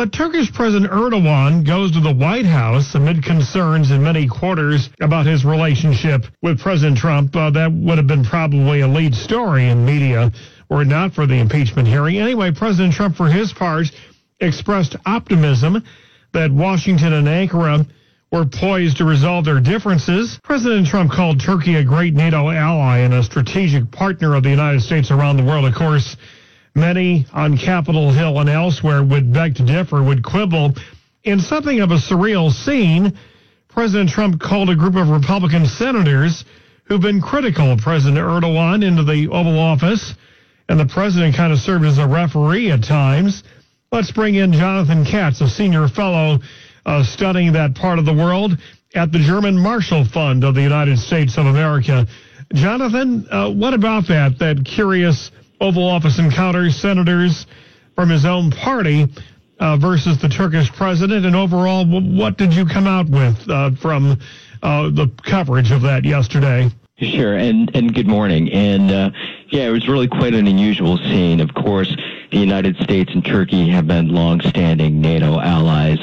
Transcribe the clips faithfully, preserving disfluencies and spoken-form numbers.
But Turkish President Erdogan goes to the White House amid concerns in many quarters about his relationship with President Trump. Uh, that would have been probably a lead story in media were it not for the impeachment hearing. Anyway, President Trump, for his part, expressed optimism that Washington and Ankara were poised to resolve their differences. President Trump called Turkey a great NATO ally and a strategic partner of the United States around the world. Of course, many on Capitol Hill and elsewhere would beg to differ, would quibble. In something of a surreal scene, President Trump called a group of Republican senators who've been critical of President Erdogan into the Oval Office, and the president kind of served as a referee at times. Let's bring in Jonathan Katz, a senior fellow uh, studying that part of the world at the German Marshall Fund of the United States of America. Jonathan, uh, what about that, that curious Oval Office encounter, senators from his own party uh, versus the Turkish president, and overall, what did you come out with uh, from uh, the coverage of that yesterday? Sure, and, and good morning. And, uh, yeah, it was really quite an unusual scene. Of course, the United States and Turkey have been long-standing NATO allies.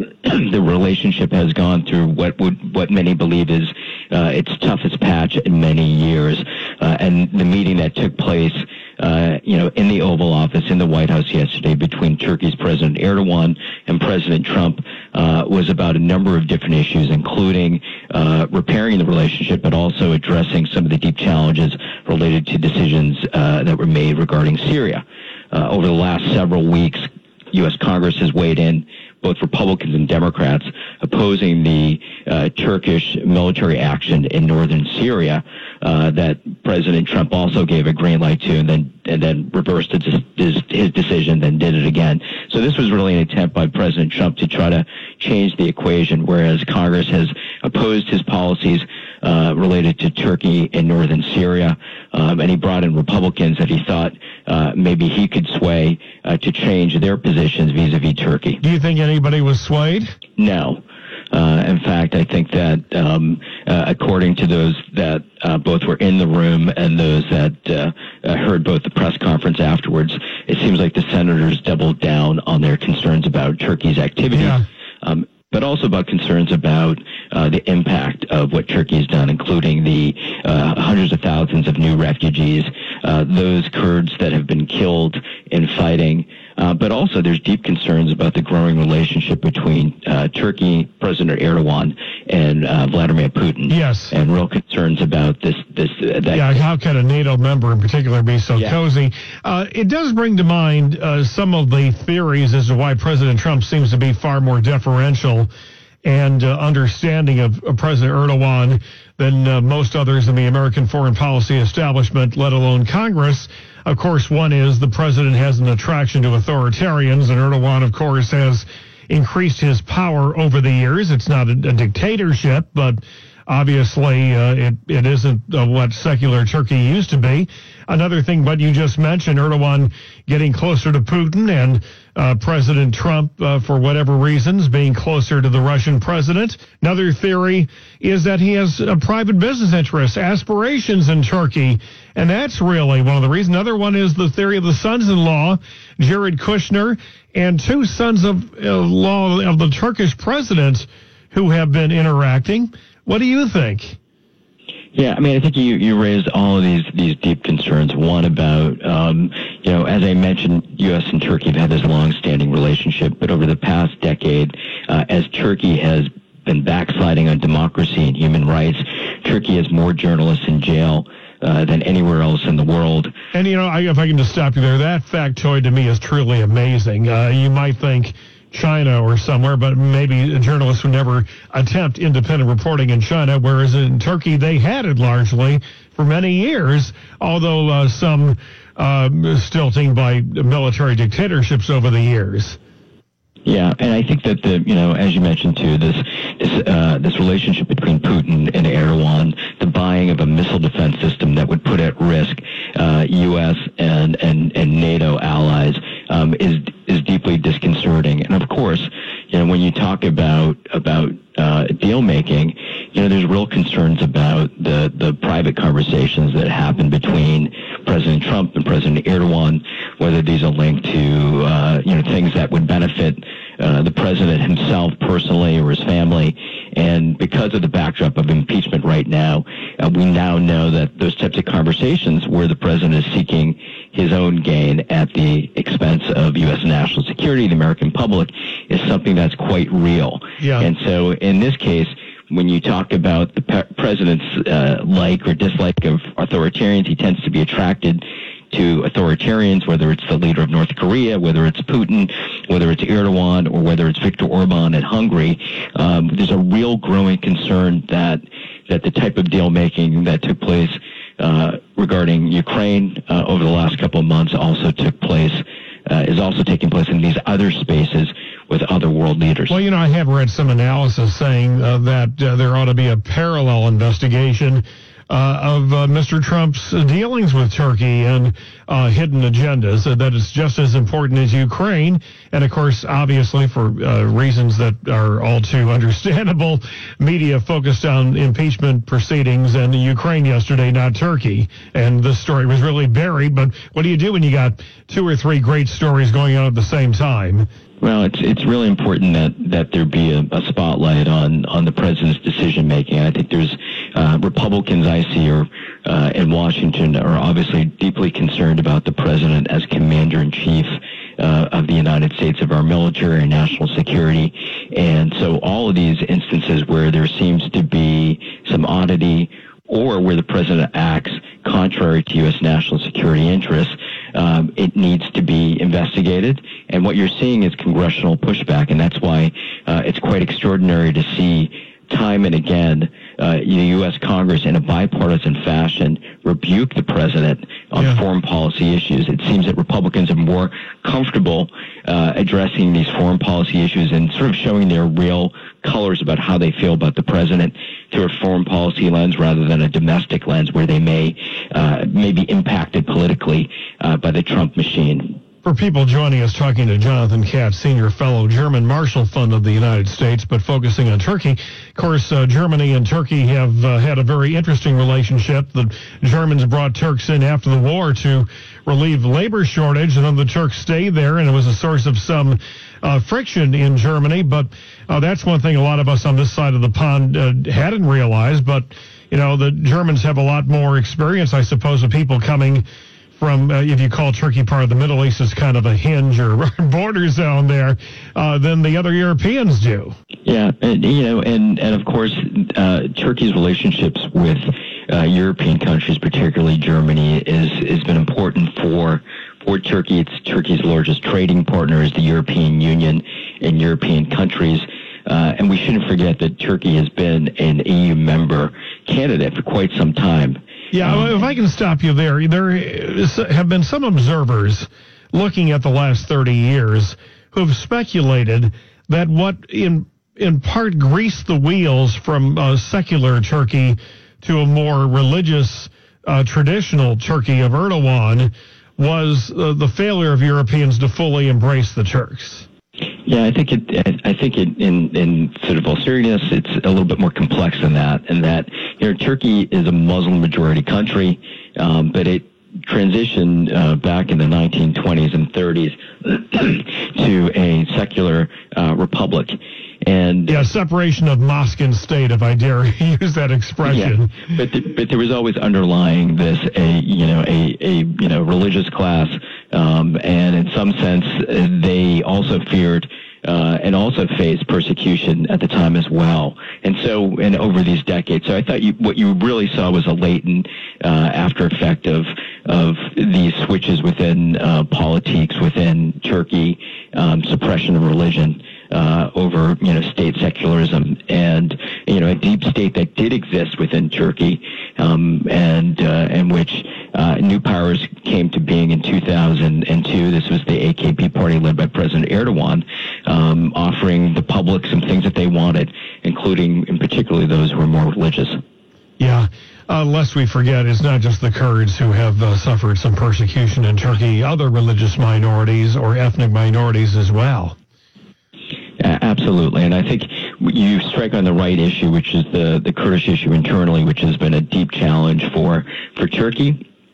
The relationship has gone through what would what many believe is uh, its toughest patch in many years. Uh, and the meeting that took place, uh, you know, in the Oval Office in the White House yesterday between Turkey's President Erdogan and President Trump uh, was about a number of different issues, including uh, repairing the relationship, but also addressing some of the deep challenges related to decisions uh, that were made regarding Syria. Uh, over the last several weeks, U S Congress has weighed in, both Republicans and Democrats, opposing the uh, Turkish military action in northern Syria uh, that President Trump also gave a green light to, and then and then reversed his, his, his decision, then did it again. So this was really an attempt by President Trump to try to change the equation, whereas Congress has opposed his policies uh, related to Turkey and northern Syria, um, and he brought in Republicans that he thought uh, maybe he could sway uh, to change their positions vis-a-vis Turkey. Do you think anybody was swayed? No. Uh, in fact, I think that um, uh, according to those that uh, both were in the room and those that uh, uh, heard both the press conference afterwards, it seems like the senators doubled down on their concerns about Turkey's activities. Yeah. Um, but also about concerns about uh, the impact of what Turkey has done, including the uh, hundreds of thousands of new refugees, uh, those Kurds that have been killed in fighting. Uh, but also there's deep concerns about the growing relationship between uh, Turkey, President Erdogan, and uh, Vladimir Putin. Yes. And real concerns about this. this uh, that yeah, how can a NATO member in particular be so yeah. cozy? Uh, it does bring to mind uh, some of the theories as to why President Trump seems to be far more deferential and uh, understanding of, of President Erdogan than uh, most others in the American foreign policy establishment, let alone Congress. Of course, one is the president has an attraction to authoritarians, and Erdogan, of course, has increased his power over the years. It's not a, a dictatorship, but obviously uh, it, it isn't uh, what secular Turkey used to be. Another thing, what you just mentioned, Erdogan getting closer to Putin, and uh, President Trump, uh, for whatever reasons, being closer to the Russian president. Another theory is that he has a private business interests, aspirations in Turkey, and that's really one of the reasons. Another one is the theory of the sons-in-law, Jared Kushner, and two sons-in-law of the Turkish president who have been interacting. What do you think? Yeah, I mean, I think you, you raised all of these, these deep concerns. One about, um, you know, as I mentioned, U S and Turkey have had this long-standing relationship, but over the past decade, uh, as Turkey has been backsliding on democracy and human rights, Turkey has more journalists in jail Uh, than anywhere else in the world. And, you know, I, if I can just stop you there, that factoid to me is truly amazing. Uh, you might think China or somewhere, but maybe journalists would never attempt independent reporting in China, whereas in Turkey they had it largely for many years, although uh, some uh, stilting by military dictatorships over the years. Yeah, and I think that the you know, as you mentioned too, this this uh, this relationship between Putin and Erdogan, the buying of a missile defense system that would put at risk uh, U S and and and NATO allies, um, is is deeply disconcerting. And of course, you know, when you talk about about uh, deal making, you know, there's real concerns about the the private conversations that happen between President Trump and President Erdogan, whether these are linked to uh, you know, things that would benefit uh, the president himself personally or his family. And because of the backdrop of impeachment right now, uh, we now know that those types of conversations where the president is seeking his own gain at the expense of U S national security, the American public, is something that's quite real. Yeah. And so in this case, when you talk about the pe- president's uh, like or dislike of authoritarians, he tends to be attracted to authoritarians, whether it's the leader of North Korea, whether it's Putin, whether it's Erdogan, or whether it's Viktor Orban in Hungary. Um, there's a real growing concern that that the type of deal making that took place uh, regarding Ukraine uh, over the last couple of months also took place, uh, is also taking place in these other spaces with other world leaders. Well, you know, I have read some analysis saying uh, that uh, there ought to be a parallel investigation Uh, of uh, Mister Trump's dealings with Turkey and uh, hidden agendas, uh, that it's just as important as Ukraine. And, of course, obviously for uh, reasons that are all too understandable, media focused on impeachment proceedings and Ukraine yesterday, not Turkey. And this story was really buried. But what do you do when you got two or three great stories going on at the same time? Well, it's it's really important that, that there be a, a spotlight on, on the president's decision making. I think there's uh, Republicans I see are, uh, in Washington are obviously deeply concerned about the president as commander in chief uh, of the United States, of our military and national security. And so all of these instances where there seems to be some oddity or where the president acts contrary to U S national security interests, um, it needs to be investigated. And what you're seeing is congressional pushback, and that's why uh, it's quite extraordinary to see time and again uh, the U S Congress in a bipartisan fashion rebuke the president on yeah. foreign policy issues. It seems that Republicans are more comfortable uh, addressing these foreign policy issues and sort of showing their real colors about how they feel about the president through a foreign policy lens rather than a domestic lens where they may, uh, may be impacted politically uh, by the Trump machine. For people joining us, talking to Jonathan Katz, Senior Fellow, German Marshall Fund of the United States, but focusing on Turkey. Of course, uh, Germany and Turkey have uh, had a very interesting relationship. The Germans brought Turks in after the war to relieve labor shortage, and then the Turks stayed there, and it was a source of some uh, friction in Germany. But uh, that's one thing a lot of us on this side of the pond uh, hadn't realized. But, you know, the Germans have a lot more experience, I suppose, of people coming from, uh, if you call Turkey part of the Middle East, as kind of a hinge or border zone there, uh, than the other Europeans do. Yeah, and, you know, and, and of course, uh, Turkey's relationships with uh, European countries, particularly Germany, is has been important for for Turkey. It's Turkey's largest trading partner is the European Union and European countries. Uh, and we shouldn't forget that Turkey has been an E U member candidate for quite some time. Yeah, um, if I can stop you there, there have been some observers looking at the last thirty years who have speculated that what in in part greased the wheels from uh, secular Turkey to a more religious, uh, traditional Turkey of Erdogan was uh, the failure of Europeans to fully embrace the Turks. Yeah, I think it. I think it. In in sort of all seriousness, it's a little bit more complex than that. And that you know, Turkey is a Muslim majority country, um, but it transitioned uh, back in the nineteen twenties and thirties to a secular uh, republic. And yeah, separation of mosque and state, if I dare use that expression. Yeah, but the, but there was always underlying this a you know a a you know religious class, um, and in some sense uh, they also feared uh, and also faced persecution at the time as well. And so and over these decades, so I thought you, what you really saw was a latent uh, after effect of of these switches within uh, politics within Turkey, um, suppression of religion. Uh, over, you know, state secularism and, you know, a deep state that did exist within Turkey, um, and, uh, and which, uh, new powers came to being in two thousand two. This was the A K P party led by President Erdogan, um, offering the public some things that they wanted, including, in particularly those who were more religious. Yeah. Uh, lest we forget, it's not just the Kurds who have uh, suffered some persecution in Turkey, other religious minorities or ethnic minorities as well. Absolutely, and I think you strike on the right issue, which is the, the Kurdish issue internally, which has been a deep challenge for, for Turkey.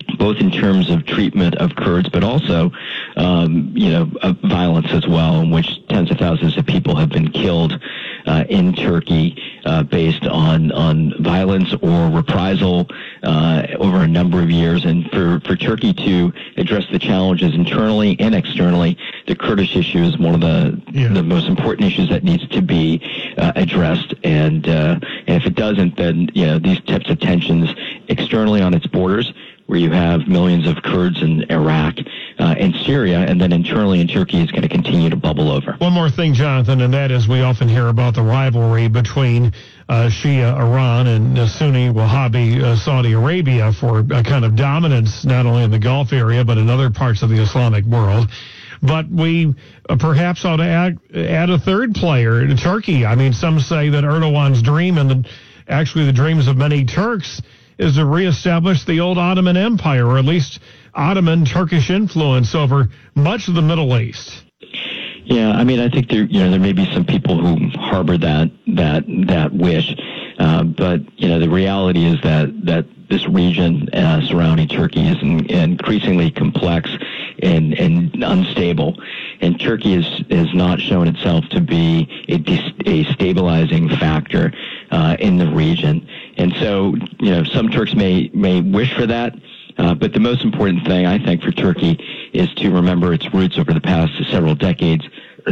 both in terms of treatment of Kurds, but also, um, you know, of violence as well, in which tens of thousands of people have been killed uh, in Turkey uh, based on on violence or reprisal uh, over a number of years. And for, for Turkey to address the challenges internally and externally, the Kurdish issue is one of the yeah. the most important issues that needs to be uh, addressed. And, uh, and if it doesn't, then you know these types of tensions externally on its borders, where you have millions of Kurds in Iraq uh, and Syria, and then internally in Turkey is going to continue to bubble over. One more thing, Jonathan, and that is we often hear about the rivalry between uh, Shia Iran and uh, Sunni Wahhabi uh, Saudi Arabia for a kind of dominance not only in the Gulf area but in other parts of the Islamic world. But we uh, perhaps ought to add, add a third player, Turkey. I mean, some say that Erdogan's dream, and the, actually the dreams of many Turks, is to reestablish the old Ottoman Empire, or at least Ottoman Turkish influence over much of the Middle East. Yeah, I mean, I think there, you know, there may be some people who harbor that that that wish, uh, but you know, the reality is that that this region uh, surrounding Turkey is in, increasingly complex and, and unstable, and Turkey is has not shown itself to be a, a stabilizing factor uh, in the region. And so, you know, some Turks may may wish for that, uh, but the most important thing, I think, for Turkey is to remember its roots over the past several decades,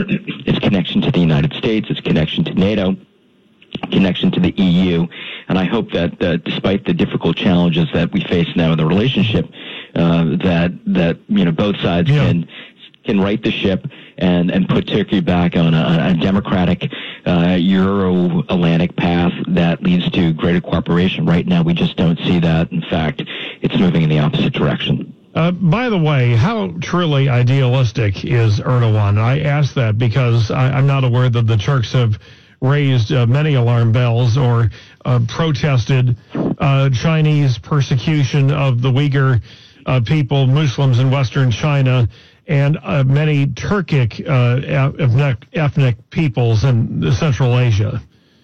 its connection to the United States, its connection to NATO, connection to the E U. And I hope that uh, despite the difficult challenges that we face now in the relationship, uh, that, that you know, both sides yeah. can can right the ship and, and put Turkey back on a, a democratic uh, Euro-Atlantic path that leads to greater cooperation. Right now, we just don't see that. In fact, it's moving in the opposite direction. Uh, by the way, how truly idealistic is Erdogan? I ask that because I, I'm not aware that the Turks have raised uh, many alarm bells or uh, protested uh, Chinese persecution of the Uyghur uh, people, Muslims in Western China, and uh, many Turkic uh, ethnic, ethnic peoples in Central Asia.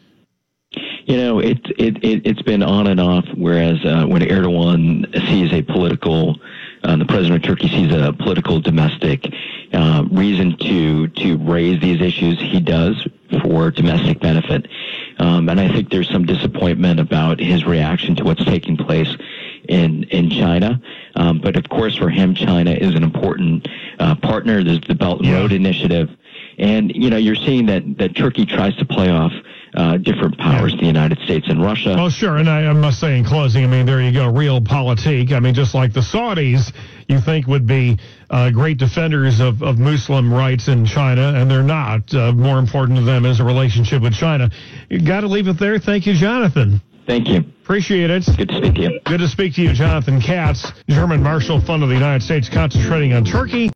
You know, it, it, it, it's been on and off, whereas uh, when Erdogan sees a political, uh, the president of Turkey sees a political domestic uh, reason to, to raise these issues, he does for domestic benefit. Um, and I think there's some disappointment about his reaction to what's taking place in, in China. Um, but of course, for him, China is an important uh, partner. There's the Belt and Road Initiative. And, you know, you're seeing that, that Turkey tries to play off Uh, different powers, yeah. the United States and Russia. Well, sure, and I, I must say in closing, I mean, there you go, realpolitik. I mean, just like the Saudis, you think would be uh, great defenders of, of Muslim rights in China, and they're not. Uh, more important to them is a relationship with China. You got to leave it there. Thank you, Jonathan. Thank you. Appreciate it. Good to speak to you. Good to speak to you, Jonathan Katz, German Marshall Fund of the United States, concentrating on Turkey.